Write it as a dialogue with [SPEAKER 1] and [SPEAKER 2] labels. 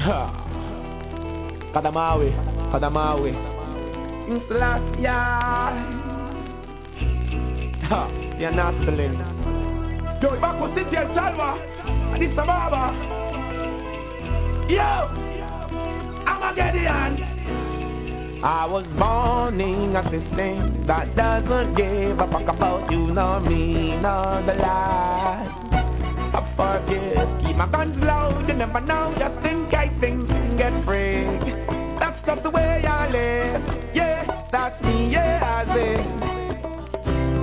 [SPEAKER 1] Kadamawi, Kadamawi. Last year. You're nasty link. Yo, Baku City and Salva. Addis Ababa. Yo, Armageddon. I was born in a system that doesn't give a fuck about you, nor me, nor the life. I forgive, keep my guns low, you never know, just